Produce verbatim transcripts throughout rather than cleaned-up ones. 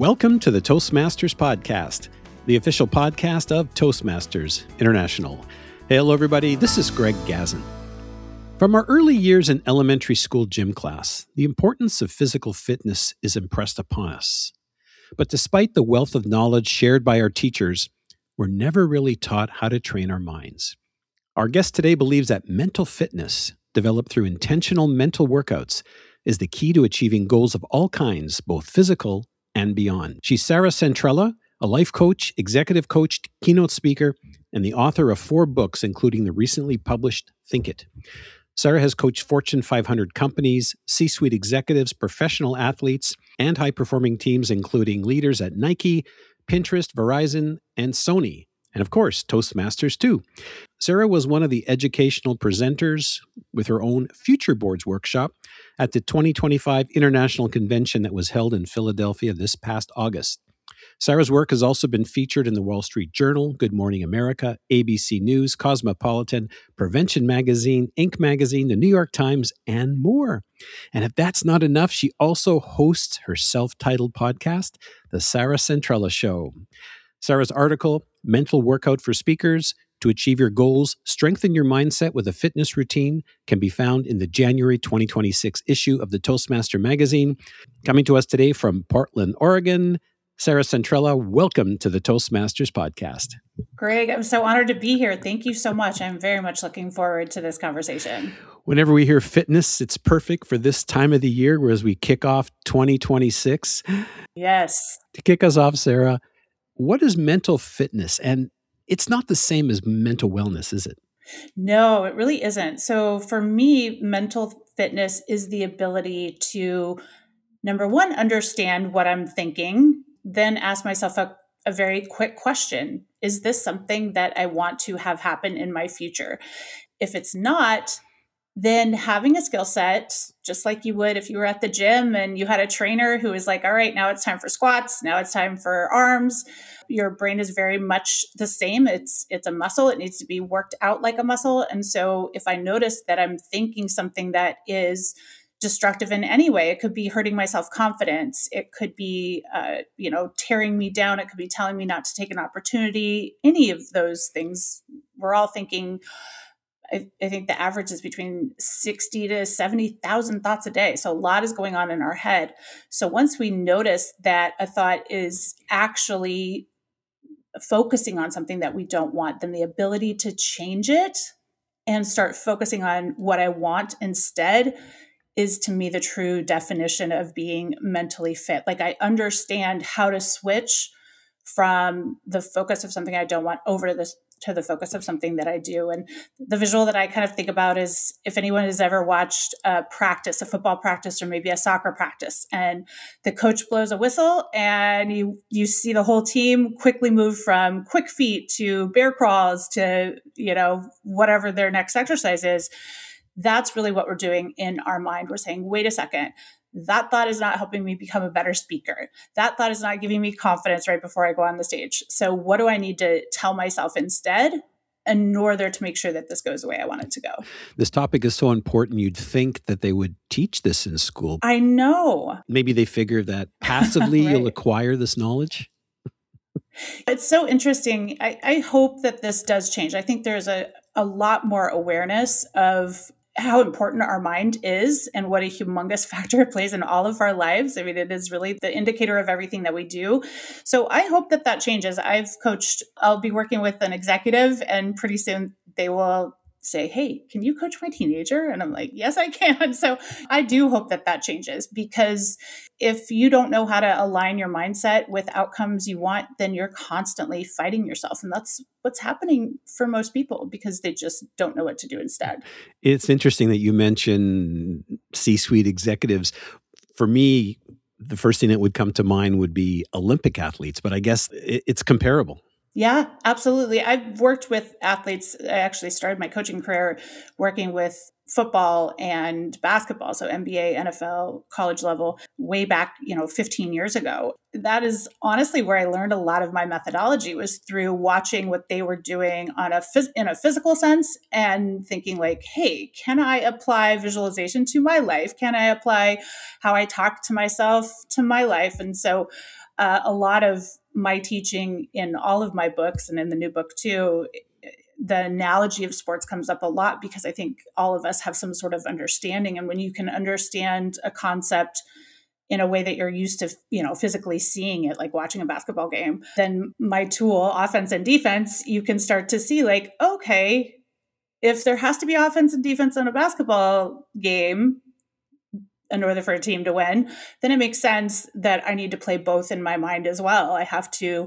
Welcome to the Toastmasters Podcast, the official podcast of Toastmasters International. Hey, hello, everybody. This is Greg Gazin. From our early years in elementary school gym class, the importance of physical fitness is impressed upon us. But despite the wealth of knowledge shared by our teachers, we're never really taught how to train our minds. Our guest today believes that mental fitness, developed through intentional mental workouts, is the key to achieving goals of all kinds, both physical and beyond. She's Sarah Centrella, a life coach, executive coach, keynote speaker, and the author of four books, including the recently published Think It. Sarah has coached Fortune five hundred companies, C-suite executives, professional athletes, and high-performing teams, including leaders at Nike, Pinterest, Verizon, and Sony. And of course, Toastmasters too. Sarah was one of the educational presenters with her own Future Boards workshop at the twenty twenty-five International Convention that was held in Philadelphia this past August. Sarah's work has also been featured in the Wall Street Journal, Good Morning America, A B C News, Cosmopolitan, Prevention Magazine, Inc Magazine, the New York Times, and more. And if that's not enough, she also hosts her self-titled podcast, The Sarah Centrella Show. Sarah's article, Mental Workout for Speakers, To Achieve Your Goals, Strengthen Your Mindset with a Fitness Routine, can be found in the January twenty twenty-six issue of the Toastmaster magazine. Coming to us today from Portland, Oregon, Sarah Centrella, welcome to the Toastmasters Podcast. Greg, I'm so honored to be here. Thank you so much. I'm very much looking forward to this conversation. Whenever we hear fitness, it's perfect for this time of the year, as we kick off twenty twenty-six. Yes. To kick us off, Sarah, what is mental fitness? And it's not the same as mental wellness, is it? No, it really isn't. So for me, mental fitness is the ability to, number one, understand what I'm thinking, then ask myself a, a very quick question. Is this something that I want to have happen in my future? If it's not, then having a skill set, just like you would if you were at the gym and you had a trainer who was like, all right, now it's time for squats. Now it's time for arms. Your brain is very much the same. It's, it's a muscle. It needs to be worked out like a muscle. And so if I notice that I'm thinking something that is destructive in any way, it could be hurting my self-confidence. It could be, uh, you know, tearing me down. It could be telling me not to take an opportunity. Any of those things, we're all thinking, I, I think the average is between sixty to seventy thousand thoughts a day. So a lot is going on in our head. So once we notice that a thought is actually focusing on something that we don't want, then the ability to change it and start focusing on what I want instead is, to me, the true definition of being mentally fit. Like, I understand how to switch from the focus of something I don't want over to this to the focus of something that I do. And the visual that I kind of think about is if anyone has ever watched a practice, a football practice, or maybe a soccer practice, and the coach blows a whistle and you, you see the whole team quickly move from quick feet to bear crawls to, you know, whatever their next exercise is. That's really what we're doing in our mind. We're saying, wait a second, that thought is not helping me become a better speaker. That thought is not giving me confidence right before I go on the stage. So what do I need to tell myself instead in order to make sure that this goes the way I want it to go? This topic is so important. You'd think that they would teach this in school. I know. Maybe they figure that passively right. You'll acquire this knowledge. It's so interesting. I, I hope that this does change. I think there's a, a lot more awareness of how important our mind is and what a humongous factor it plays in all of our lives. I mean, it is really the indicator of everything that we do. So I hope that that changes. I've coached, I'll be working with an executive, and pretty soon they will say, hey, can you coach my teenager? And I'm like, yes, I can. So I do hope that that changes, because if you don't know how to align your mindset with outcomes you want, then you're constantly fighting yourself. And that's what's happening for most people, because they just don't know what to do instead. It's interesting that you mention C-suite executives. For me, the first thing that would come to mind would be Olympic athletes, but I guess it's comparable. Yeah, absolutely. I've worked with athletes. I actually started my coaching career working with football and basketball, so N B A, N F L, college level, way back, you know, fifteen years ago. That is honestly where I learned a lot of my methodology, was through watching what they were doing on a phys- in a physical sense and thinking like, hey, can I apply visualization to my life? Can I apply how I talk to myself to my life? And so uh, a lot of my teaching in all of my books and in the new book too, the analogy of sports comes up a lot, because I think all of us have some sort of understanding. And when you can understand a concept in a way that you're used to, you know, physically seeing it, like watching a basketball game, then my tool, offense and defense, you can start to see like, okay, if there has to be offense and defense in a basketball game in order for a team to win, then it makes sense that I need to play both in my mind as well. I have to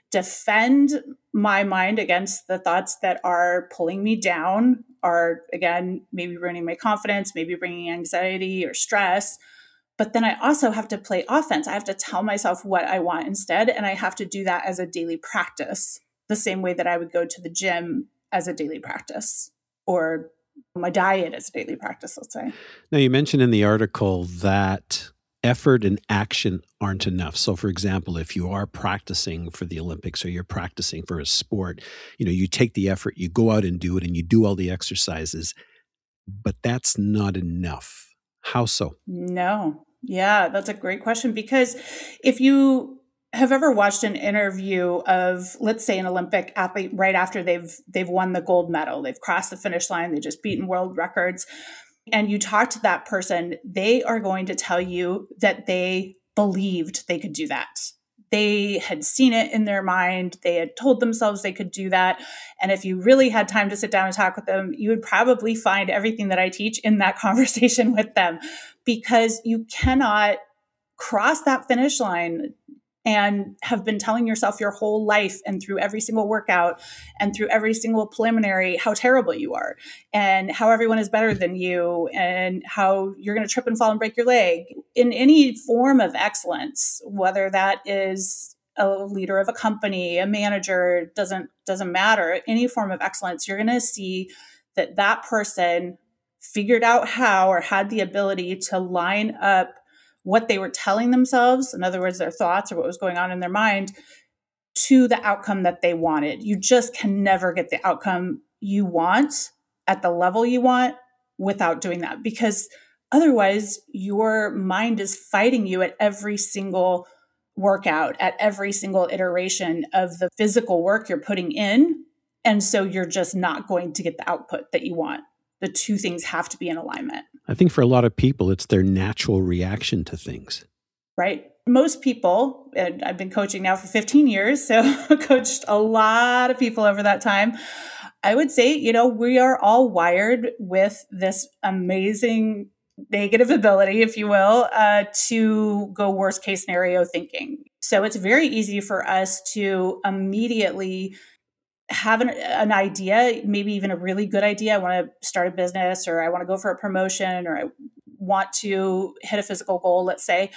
defend my mind against the thoughts that are pulling me down, are, again, maybe ruining my confidence, maybe bringing anxiety or stress. But then I also have to play offense. I have to tell myself what I want instead. And I have to do that as a daily practice, the same way that I would go to the gym as a daily practice, or my diet as a daily practice, let's say. Now, you mentioned in the article that effort and action aren't enough. So, for example, if you are practicing for the Olympics or you're practicing for a sport, you know, you take the effort, you go out and do it, and you do all the exercises, but that's not enough. How so? No. Yeah, that's a great question, because if you have ever watched an interview of, let's say, an Olympic athlete right after they've they've won the gold medal, they've crossed the finish line, they've just beaten world records, and you talk to that person, they are going to tell you that they believed they could do that. They had seen it in their mind. They had told themselves they could do that. And if you really had time to sit down and talk with them, you would probably find everything that I teach in that conversation with them, because you cannot cross that finish line and have been telling yourself your whole life and through every single workout and through every single preliminary how terrible you are and how everyone is better than you and how you're going to trip and fall and break your leg. In any form of excellence, whether that is a leader of a company, a manager, doesn't doesn't matter, any form of excellence, you're going to see that that person figured out how, or had the ability to line up what they were telling themselves, in other words, their thoughts or what was going on in their mind, to the outcome that they wanted. You just can never get the outcome you want at the level you want without doing that, because otherwise your mind is fighting you at every single workout, at every single iteration of the physical work you're putting in. And so you're just not going to get the output that you want. The two things have to be in alignment. I think for a lot of people, it's their natural reaction to things. Right. Most people, and I've been coaching now for fifteen years, so coached a lot of people over that time. I would say, you know, we are all wired with this amazing negative ability, if you will, uh, to go worst case scenario thinking. So it's very easy for us to immediately have an, an idea, maybe even a really good idea. I want to start a business, or I want to go for a promotion, or I want to hit a physical goal, let's say.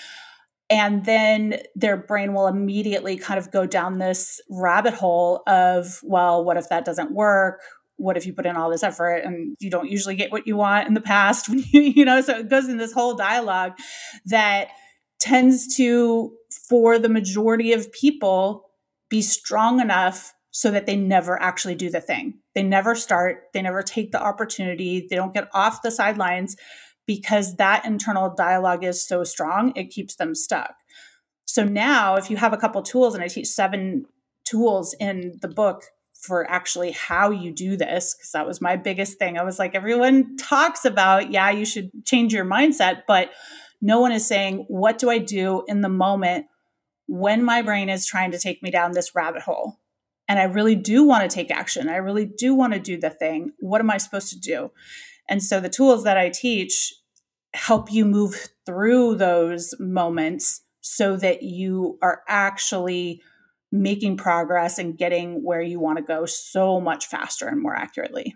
And then their brain will immediately kind of go down this rabbit hole of, well, what if that doesn't work? What if you put in all this effort and you don't usually get what you want in the past? You know, so it goes in this whole dialogue that tends to, for the majority of people, be strong enough so that they never actually do the thing. They never start. They never take the opportunity. They don't get off the sidelines, because that internal dialogue is so strong, it keeps them stuck. So now if you have a couple tools, and I teach seven tools in the book for actually how you do this, because that was my biggest thing. I was like, everyone talks about, yeah, you should change your mindset, but no one is saying, what do I do in the moment when my brain is trying to take me down this rabbit hole? And I really do want to take action. I really do want to do the thing. What am I supposed to do? And so the tools that I teach help you move through those moments so that you are actually making progress and getting where you want to go so much faster and more accurately.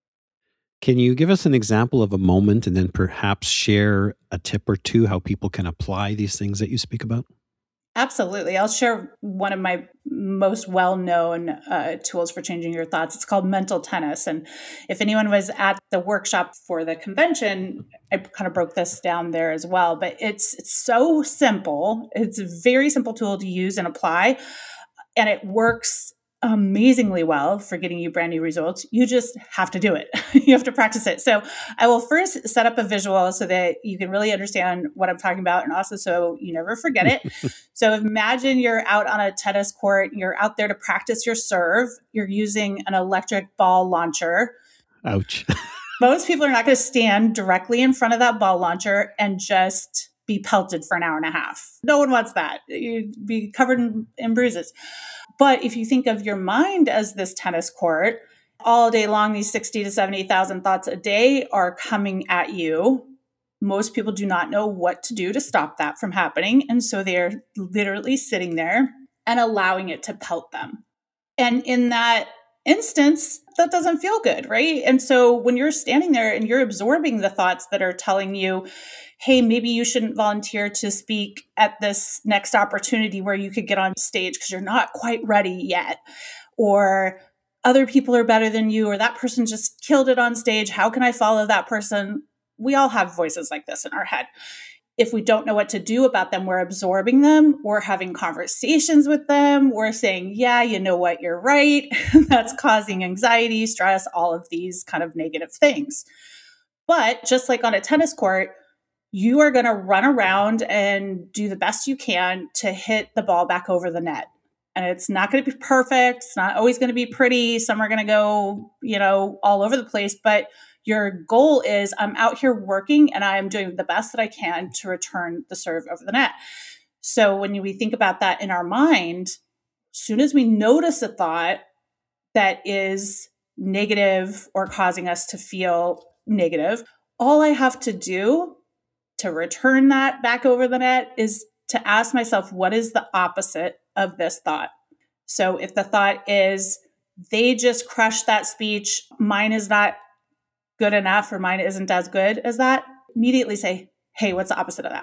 Can you give us an example of a moment, and then perhaps share a tip or two how people can apply these things that you speak about? Absolutely. I'll share one of my most well-known uh, tools for changing your thoughts. It's called mental tennis. And if anyone was at the workshop for the convention, I kind of broke this down there as well. But it's, it's so simple. It's a very simple tool to use and apply. And it works amazingly well for getting you brand new results. You just have to do it. You have to practice it. So I will first set up a visual so that you can really understand what I'm talking about, and also so you never forget it. So imagine you're out on a tennis court, you're out there to practice your serve, you're using an electric ball launcher. Ouch. Most people are not going to stand directly in front of that ball launcher and just be pelted for an hour and a half. No one wants that. You'd be covered in, in bruises. But if you think of your mind as this tennis court, all day long, these sixty to seventy thousand thoughts a day are coming at you. Most people do not know what to do to stop that from happening. And so they're literally sitting there and allowing it to pelt them. And in that instance, that doesn't feel good, right? And so when you're standing there and you're absorbing the thoughts that are telling you, hey, maybe you shouldn't volunteer to speak at this next opportunity where you could get on stage because you're not quite ready yet, or other people are better than you, or that person just killed it on stage. How can I follow that person? We all have voices like this in our head. If we don't know what to do about them, we're absorbing them. We're having conversations with them. We're saying, yeah, you know what, you're right. That's causing anxiety, stress, all of these kind of negative things. But just like on a tennis court, you are going to run around and do the best you can to hit the ball back over the net. And it's not going to be perfect. It's not always going to be pretty. Some are going to go, you know, all over the place. But your goal is, I'm out here working and I'm doing the best that I can to return the serve over the net. So when we think about that in our mind, as soon as we notice a thought that is negative or causing us to feel negative, all I have to do to return that back over the net is to ask myself, what is the opposite of this thought? So if the thought is, they just crushed that speech, mine is not good enough, or mine isn't as good as that, immediately say, hey, what's the opposite of that?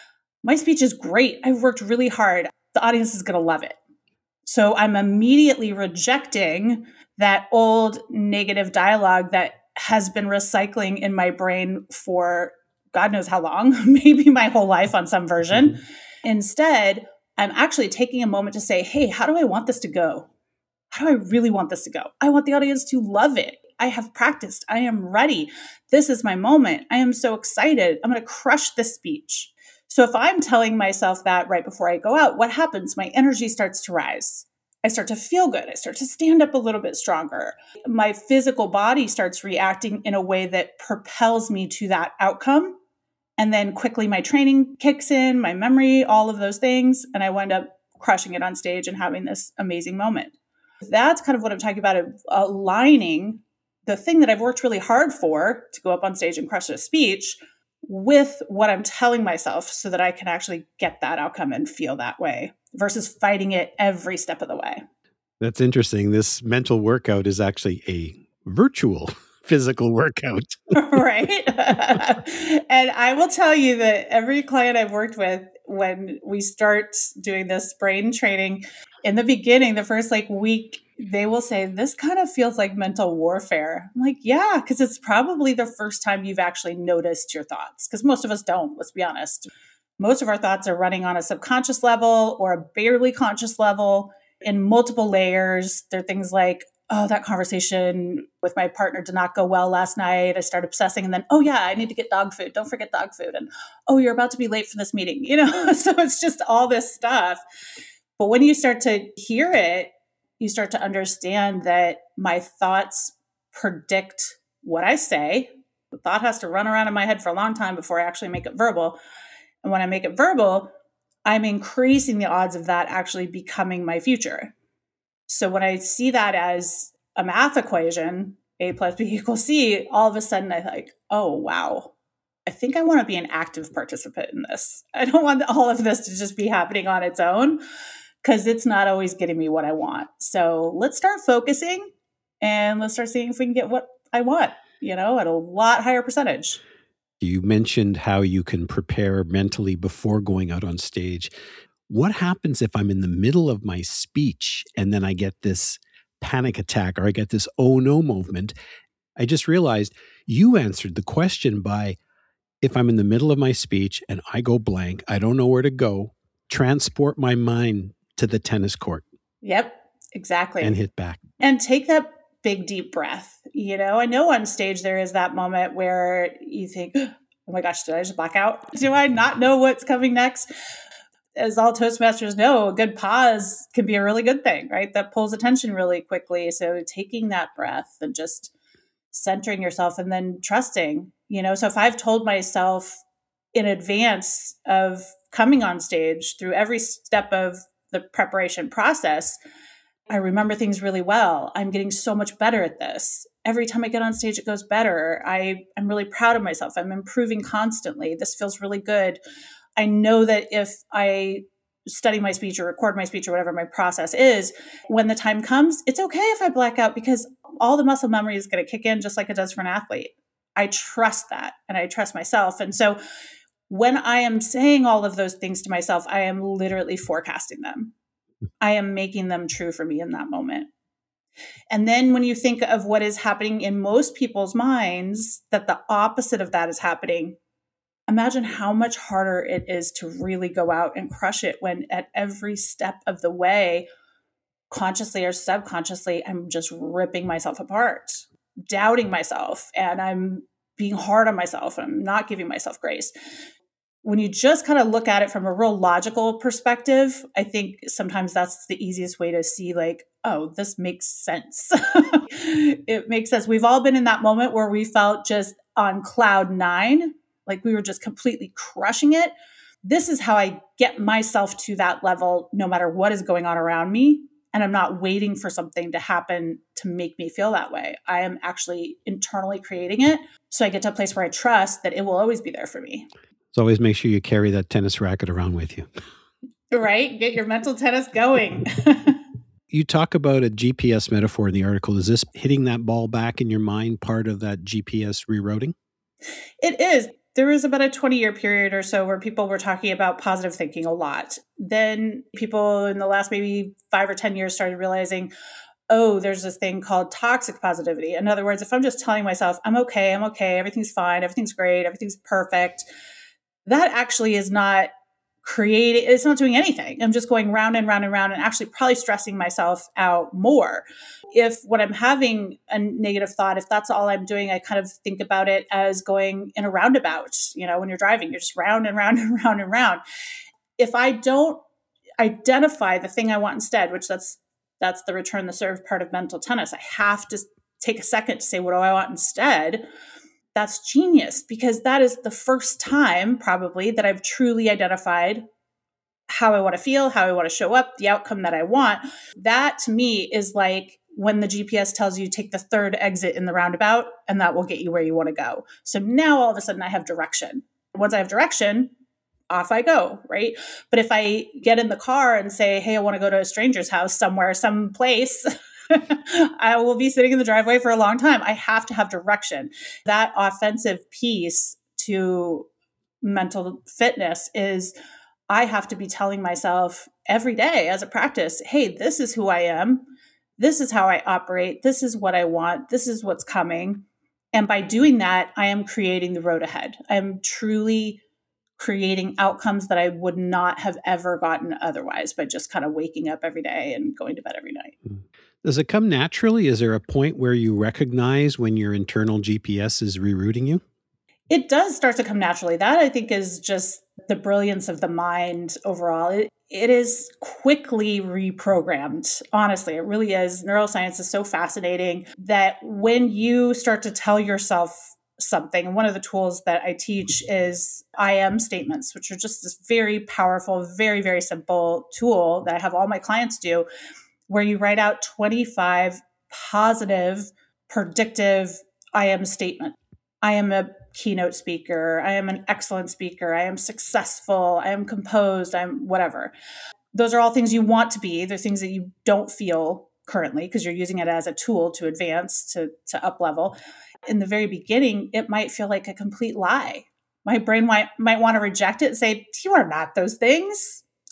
My speech is great. I've worked really hard. The audience is going to love it. So I'm immediately rejecting that old negative dialogue that has been recycling in my brain for God knows how long, maybe my whole life on some version. Mm-hmm. Instead, I'm actually taking a moment to say, hey, how do I want this to go? How do I really want this to go? I want the audience to love it. I have practiced. I am ready. This is my moment. I am so excited. I'm going to crush this speech. So if I'm telling myself that right before I go out, what happens? My energy starts to rise. I start to feel good. I start to stand up a little bit stronger. My physical body starts reacting in a way that propels me to that outcome. And then quickly my training kicks in, my memory, all of those things. And I wind up crushing it on stage and having this amazing moment. That's kind of what I'm talking about, aligning the thing that I've worked really hard for, to go up on stage and crush a speech, with what I'm telling myself so that I can actually get that outcome and feel that way versus fighting it every step of the way. That's interesting. This mental workout is actually a virtual physical workout. Right. And I will tell you that every client I've worked with, when we start doing this brain training, in the beginning, the first like week, they will say, this kind of feels like mental warfare. I'm like, yeah, because it's probably the first time you've actually noticed your thoughts, because most of us don't, let's be honest. Most of our thoughts are running on a subconscious level or a barely conscious level in multiple layers. They're things like, oh, that conversation with my partner did not go well last night. I start obsessing, and then, oh yeah, I need to get dog food. Don't forget dog food. And oh, you're about to be late for this meeting, you know? So it's just all this stuff. But when you start to hear it, you start to understand that my thoughts predict what I say. The thought has to run around in my head for a long time before I actually make it verbal. And when I make it verbal, I'm increasing the odds of that actually becoming my future. So when I see that as a math equation, A plus B equals C, all of a sudden I think, oh, wow, I think I want to be an active participant in this. I don't want all of this to just be happening on its own, because it's not always getting me what I want. So let's start focusing and let's start seeing if we can get what I want, you know, at a lot higher percentage. You mentioned how you can prepare mentally before going out on stage. What happens if I'm in the middle of my speech and then I get this panic attack or I get this oh no movement? I just realized you answered the question by, if I'm in the middle of my speech and I go blank, I don't know where to go, transport my mind to the tennis court. Yep, exactly. And hit back. And take that big, deep breath. You know, I know on stage there is that moment where you think, oh my gosh, did I just black out? Do I not know what's coming next? As all Toastmasters know, a good pause can be a really good thing, right? That pulls attention really quickly. So taking that breath and just centering yourself and then trusting, you know, so if I've told myself in advance of coming on stage through every step of the preparation process, I remember things really well. I'm getting so much better at this. Every time I get on stage, it goes better. I, I'm really proud of myself. I'm improving constantly. This feels really good. I know that if I study my speech or record my speech or whatever my process is, when the time comes, it's okay if I black out because all the muscle memory is going to kick in just like it does for an athlete. I trust that and I trust myself. And so when I am saying all of those things to myself, I am literally forecasting them. I am making them true for me in that moment. And then when you think of what is happening in most people's minds, that the opposite of that is happening, imagine how much harder it is to really go out and crush it when at every step of the way, consciously or subconsciously, I'm just ripping myself apart, doubting myself, and I'm being hard on myself. I'm not giving myself grace. When you just kind of look at it from a real logical perspective, I think sometimes that's the easiest way to see like, oh, this makes sense. It makes sense. We've all been in that moment where we felt just on cloud nine, like we were just completely crushing it. This is how I get myself to that level, no matter what is going on around me. And I'm not waiting for something to happen to make me feel that way. I am actually internally creating it. So I get to a place where I trust that it will always be there for me. So always make sure you carry that tennis racket around with you. Right? Get your mental tennis going. You talk about a G P S metaphor in the article. Is this hitting that ball back in your mind part of that G P S rerouting? It is. There was about a twenty-year period or so where people were talking about positive thinking a lot. Then people in the last maybe five or ten years started realizing, oh, there's this thing called toxic positivity. In other words, if I'm just telling myself, I'm okay, I'm okay, everything's fine, everything's great, everything's perfect, that actually is not creating, it's not doing anything. I'm just going round and round and round and actually probably stressing myself out more. If when I'm having a negative thought, if that's all I'm doing, I kind of think about it as going in a roundabout. You know, when you're driving, you're just round and round and round and round. If I don't identify the thing I want instead, which that's that's the return the serve part of mental tennis, I have to take a second to say, what do I want instead? That's genius, because that is the first time probably that I've truly identified how I want to feel, how I want to show up, the outcome that I want. That to me is like when the G P S tells you take the third exit in the roundabout, and that will get you where you want to go. So now all of a sudden I have direction. Once I have direction, off I go, right? But if I get in the car and say, hey, I want to go to a stranger's house somewhere, some place, I will be sitting in the driveway for a long time. I have to have direction. That offensive piece to mental fitness is I have to be telling myself every day as a practice, hey, this is who I am. This is how I operate. This is what I want. This is what's coming. And by doing that, I am creating the road ahead. I'm truly creating outcomes that I would not have ever gotten otherwise by just kind of waking up every day and going to bed every night. Does it come naturally? Is there a point where you recognize when your internal G P S is rerouting you? It does start to come naturally. That I think is just the brilliance of the mind overall. It, it is quickly reprogrammed. Honestly, it really is. Neuroscience is so fascinating that when you start to tell yourself something, and one of the tools that I teach is I am statements, which are just this very powerful, very, very simple tool that I have all my clients do, where you write out twenty-five positive, predictive I am statements. I am a keynote speaker. I am an excellent speaker. I am successful. I am composed. I'm whatever. Those are all things you want to be. They're things that you don't feel currently because you're using it as a tool to advance, to, to up level. In the very beginning, it might feel like a complete lie. My brain might, might want to reject it and say, you are not those things.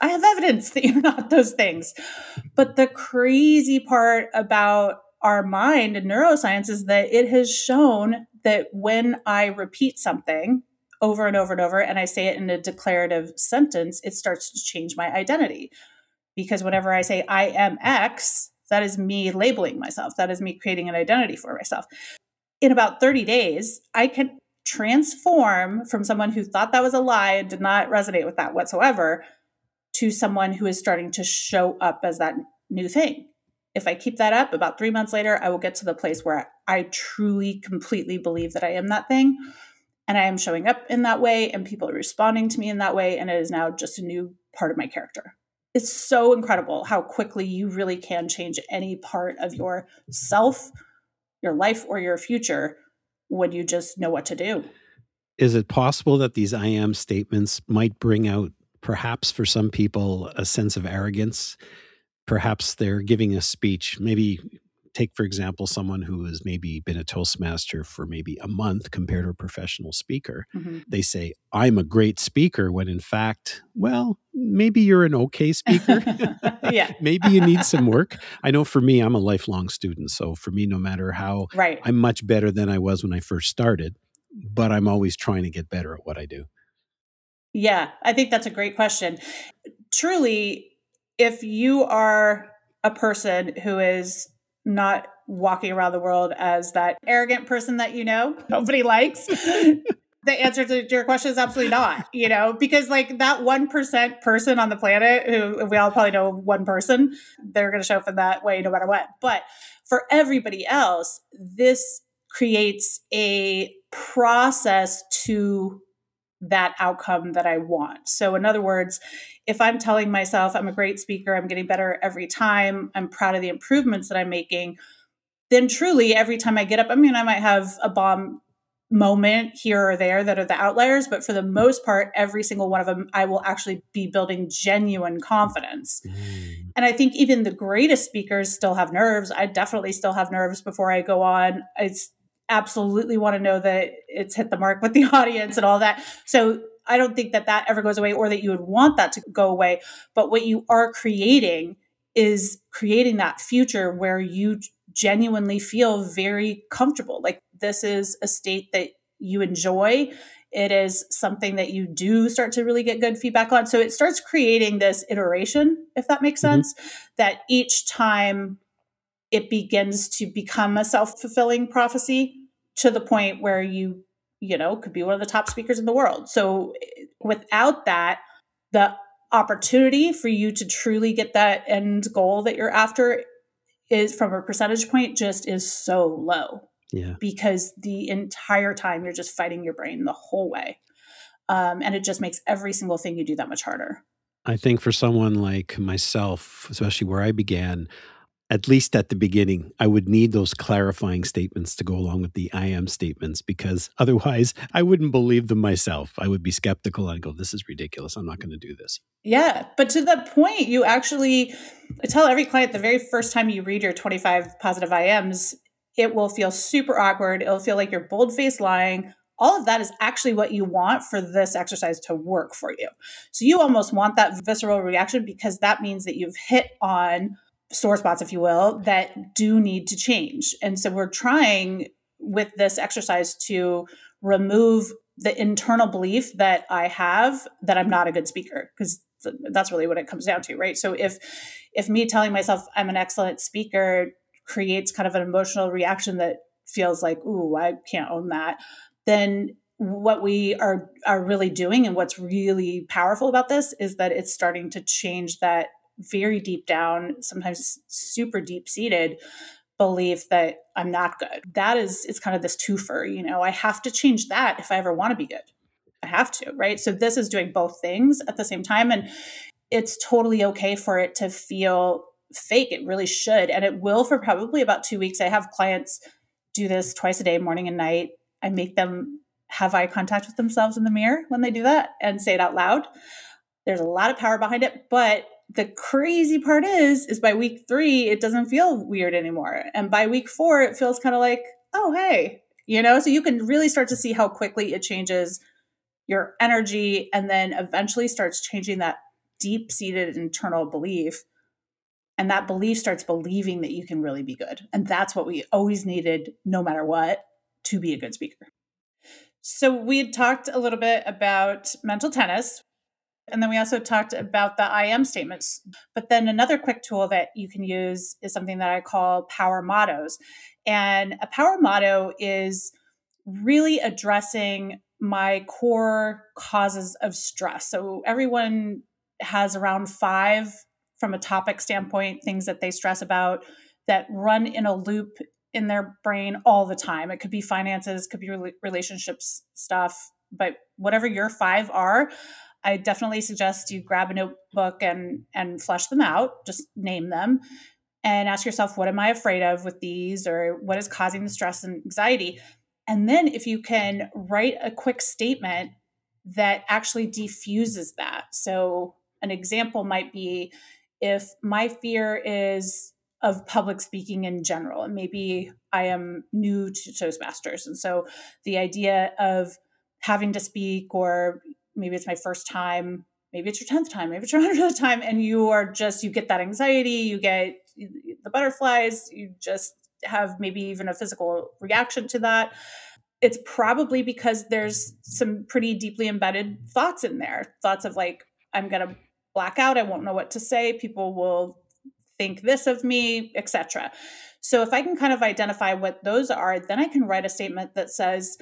I have evidence that you're not those things. But the crazy part about our mind and neuroscience is that it has shown that when I repeat something over and over and over, and I say it in a declarative sentence, it starts to change my identity. Because whenever I say I am X, that is me labeling myself. That is me creating an identity for myself. In about thirty days, I can transform from someone who thought that was a lie and did not resonate with that whatsoever to someone who is starting to show up as that new thing. If I keep that up, about three months later, I will get to the place where I truly, completely believe that I am that thing. And I am showing up in that way, and people are responding to me in that way. And it is now just a new part of my character. It's so incredible how quickly you really can change any part of your self, your life, or your future when you just know what to do. Is it possible that these I am statements might bring out, perhaps for some people, a sense of arrogance? Perhaps they're giving a speech. Maybe take, for example, someone who has maybe been a Toastmaster for maybe a month compared to a professional speaker. Mm-hmm. They say, I'm a great speaker, when in fact, well, maybe you're an okay speaker. Yeah. Maybe you need some work. I know for me, I'm a lifelong student. So for me, no matter how, right. I'm much better than I was when I first started, but I'm always trying to get better at what I do. Yeah, I think that's a great question. Truly, if you are a person who is not walking around the world as that arrogant person that you know nobody likes, the answer to your question is absolutely not, you know, because like that one percent person on the planet who we all probably know one person, they're going to show up in that way no matter what. But for everybody else, this creates a process to that outcome that I want. So in other words, if I'm telling myself I'm a great speaker, I'm getting better every time, I'm proud of the improvements that I'm making, then truly every time I get up, I mean, I might have a bomb moment here or there that are the outliers, but for the most part, every single one of them, I will actually be building genuine confidence. Mm. And I think even the greatest speakers still have nerves. I definitely still have nerves before I go on. It's absolutely want to know that it's hit the mark with the audience and all that. So I don't think that that ever goes away, or that you would want that to go away. But what you are creating is creating that future where you genuinely feel very comfortable. Like this is a state that you enjoy. It is something that you do start to really get good feedback on. So it starts creating this iteration, if that makes mm-hmm. sense, that each time it begins to become a self-fulfilling prophecy to the point where you, you know, could be one of the top speakers in the world. So without that, the opportunity for you to truly get that end goal that you're after is, from a percentage point, just is so low. Yeah. Because the entire time you're just fighting your brain the whole way. Um, and it just makes every single thing you do that much harder. I think for someone like myself, especially where I began, at least at the beginning, I would need those clarifying statements to go along with the I am statements, because otherwise I wouldn't believe them myself. I would be skeptical. I'd go, this is ridiculous. I'm not going to do this. Yeah. But to the point, you actually, I tell every client the very first time you read your twenty-five positive I Ms, it will feel super awkward. It'll feel like you're bold-faced lying. All of that is actually what you want for this exercise to work for you. So you almost want that visceral reaction, because that means that you've hit on sore spots, if you will, that do need to change. And so we're trying with this exercise to remove the internal belief that I have that I'm not a good speaker, because that's really what it comes down to, right? So if if me telling myself I'm an excellent speaker creates kind of an emotional reaction that feels like, ooh, I can't own that, then what we are are really doing, and what's really powerful about this, is that it's starting to change that very deep down, sometimes super deep seated belief that I'm not good. That is, it's kind of this twofer, you know, I have to change that if I ever want to be good. I have to, right? So this is doing both things at the same time. And it's totally okay for it to feel fake. It really should. And it will for probably about two weeks. I have clients do this twice a day, morning and night. I make them have eye contact with themselves in the mirror when they do that and say it out loud. There's a lot of power behind it, but the crazy part is, is by week three, it doesn't feel weird anymore. And by week four, it feels kind of like, oh, hey, you know, so you can really start to see how quickly it changes your energy, and then eventually starts changing that deep-seated internal belief. And that belief starts believing that you can really be good. And that's what we always needed, no matter what, to be a good speaker. So we had talked a little bit about mental tennis. And then we also talked about the I am statements. But then another quick tool that you can use is something that I call power mottos. And a power motto is really addressing my core causes of stress. So everyone has around five, from a topic standpoint, things that they stress about that run in a loop in their brain all the time. It could be finances, could be relationships stuff, but whatever your five are, I definitely suggest you grab a notebook and and flesh them out, just name them, and ask yourself, what am I afraid of with these, or what is causing the stress and anxiety? And then if you can write a quick statement that actually diffuses that. So an example might be, if my fear is of public speaking in general, and maybe I am new to Toastmasters. And so the idea of having to speak, or maybe it's my first time, maybe it's your tenth time, maybe it's your hundredth time, and you are just, you get that anxiety, you get the butterflies, you just have maybe even a physical reaction to that. It's probably because there's some pretty deeply embedded thoughts in there. Thoughts of like, I'm going to black out, I won't know what to say, people will think this of me, et cetera. So if I can kind of identify what those are, then I can write a statement that says,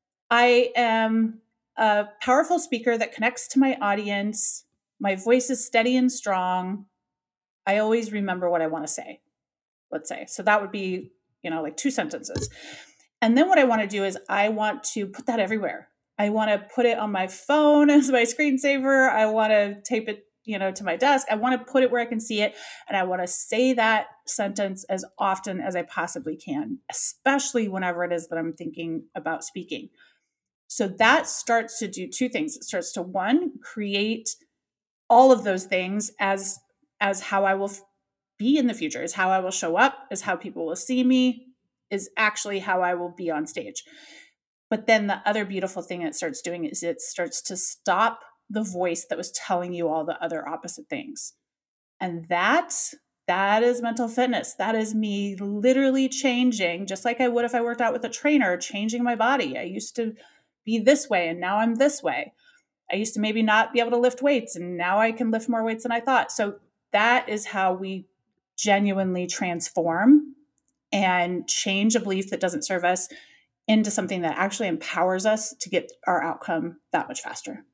I am a powerful speaker that connects to my audience. My voice is steady and strong. I always remember what I want to say, let's say. So that would be, you know, like two sentences. And then what I want to do is I want to put that everywhere. I want to put it on my phone as my screensaver. I want to tape it, you know, to my desk. I want to put it where I can see it. And I want to say that sentence as often as I possibly can, especially whenever it is that I'm thinking about speaking. So that starts to do two things. It starts to, one, create all of those things as, as how I will be in the future, is how I will show up, is how people will see me, is actually how I will be on stage. But then the other beautiful thing it starts doing is it starts to stop the voice that was telling you all the other opposite things. And that, that is mental fitness. That is me literally changing, just like I would if I worked out with a trainer, changing my body. I used to be this way and now I'm this way. I used to maybe not be able to lift weights and now I can lift more weights than I thought. So that is how we genuinely transform and change a belief that doesn't serve us into something that actually empowers us to get our outcome that much faster.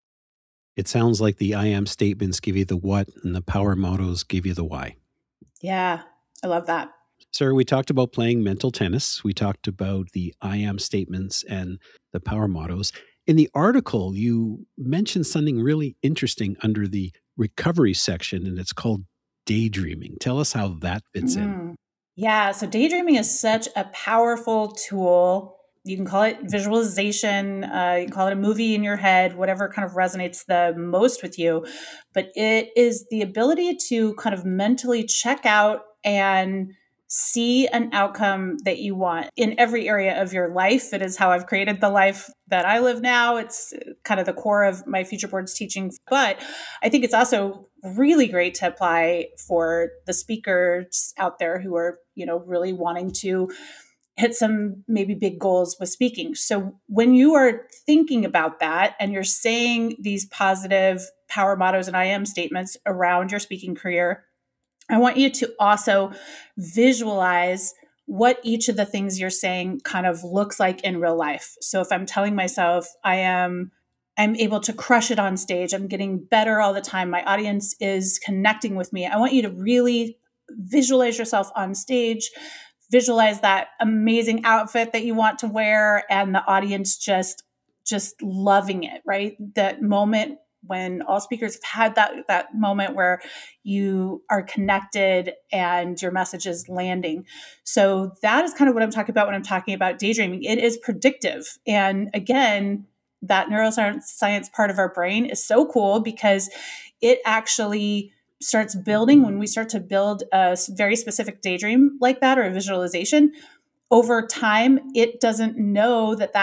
It sounds like the I am statements give you the what and the power mottos give you the why. Yeah, I love that. Sir, we talked about playing mental tennis. We talked about the I am statements and the power mottos. In the article, you mentioned something really interesting under the recovery section, and it's called daydreaming. Tell us how that fits mm. in. Yeah, so daydreaming is such a powerful tool. You can call it visualization, uh, you can call it a movie in your head, whatever kind of resonates the most with you. But it is the ability to kind of mentally check out and see an outcome that you want in every area of your life. It is how I've created the life that I live now. It's kind of the core of my Future Boards teaching. But I think it's also really great to apply for the speakers out there who are, you know, really wanting to hit some maybe big goals with speaking. So when you are thinking about that and you're saying these positive power mottos and I am statements around your speaking career, I want you to also visualize what each of the things you're saying kind of looks like in real life. So if I'm telling myself I am I'm able to crush it on stage, I'm getting better all the time, my audience is connecting with me, I want you to really visualize yourself on stage, visualize that amazing outfit that you want to wear and the audience just just loving it, right? That moment when all speakers have had that that moment where you are connected and your message is landing. So that is kind of what I'm talking about when I'm talking about daydreaming. It is predictive. And again, that neuroscience science part of our brain is so cool because it actually starts building when we start to build a very specific daydream like that or a visualization. Over time, it doesn't know that that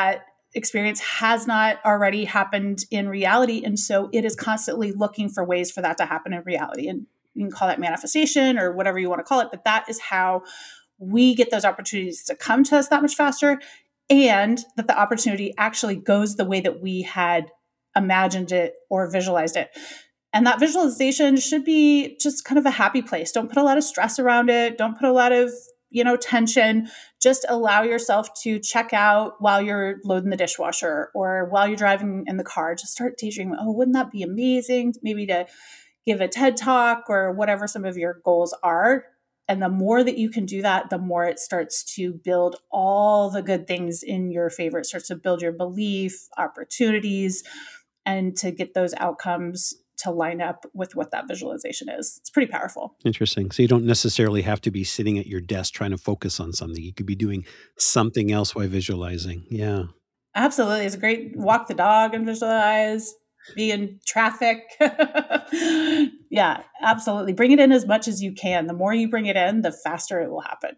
experience has not already happened in reality. And so it is constantly looking for ways for that to happen in reality. And you can call that manifestation or whatever you want to call it, but that is how we get those opportunities to come to us that much faster, and that the opportunity actually goes the way that we had imagined it or visualized it. And that visualization should be just kind of a happy place. Don't put a lot of stress around it. Don't put a lot of, you know, tension. Just allow yourself to check out while you're loading the dishwasher or while you're driving in the car. Just start daydreaming. Oh, wouldn't that be amazing? Maybe to give a TED Talk or whatever some of your goals are. And the more that you can do that, the more it starts to build all the good things in your favor. It starts to build your belief, opportunities, and to get those outcomes to line up with what that visualization is. It's pretty powerful. Interesting. So you don't necessarily have to be sitting at your desk trying to focus on something. You could be doing something else while visualizing. Yeah. Absolutely. It's a great walk the dog and visualize, be in traffic. Yeah, absolutely. Bring it in as much as you can. The more you bring it in, the faster it will happen.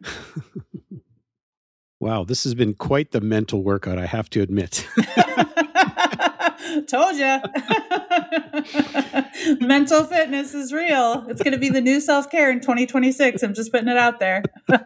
Wow, this has been quite the mental workout, I have to admit. Told you. Mental fitness is real. It's going to be the new self-care in twenty twenty-six. I'm just putting it out there.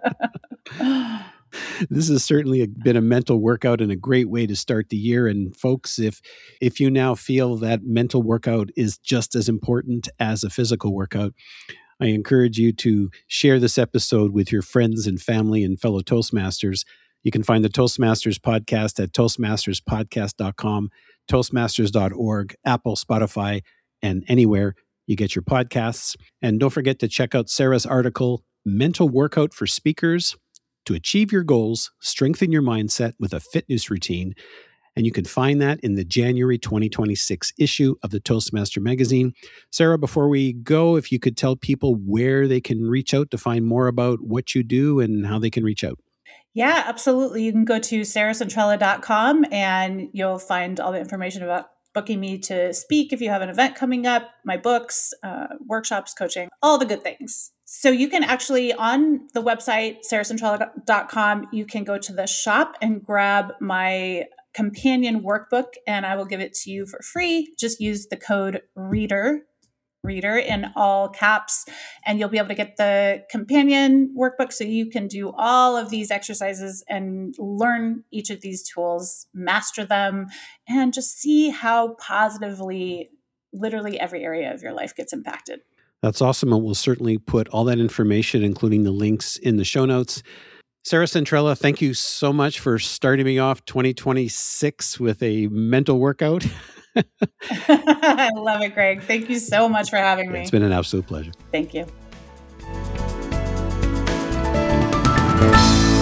This has certainly been a mental workout and a great way to start the year. And folks, if if you now feel that mental workout is just as important as a physical workout, I encourage you to share this episode with your friends and family and fellow Toastmasters. You can find the Toastmasters podcast at toastmasters podcast dot com, toastmasters dot org, Apple, Spotify, and anywhere you get your podcasts. And don't forget to check out Sarah's article, Mental Workout for Speakers: To Achieve Your Goals, Strengthen Your Mindset with a Fitness Routine. And you can find that in the January twenty twenty-six issue of the Toastmaster magazine. Sarah, before we go, if you could tell people where they can reach out to find more about what you do and how they can reach out. Yeah, absolutely. You can go to sarah centrella dot com and you'll find all the information about booking me to speak if you have an event coming up, my books, uh, workshops, coaching, all the good things. So you can actually, on the website, sarah centrella dot com, you can go to the shop and grab my companion workbook, and I will give it to you for free. Just use the code READER, reader in all caps, and you'll be able to get the companion workbook so you can do all of these exercises and learn each of these tools, master them, and just see how positively literally every area of your life gets impacted. That's awesome. And we'll certainly put all that information, including the links, in the show notes. Sarah Centrella, thank you so much for starting me off twenty twenty-six with a mental workout. I love it, Greg. Thank you so much for having me. It's been an absolute pleasure. Thank you.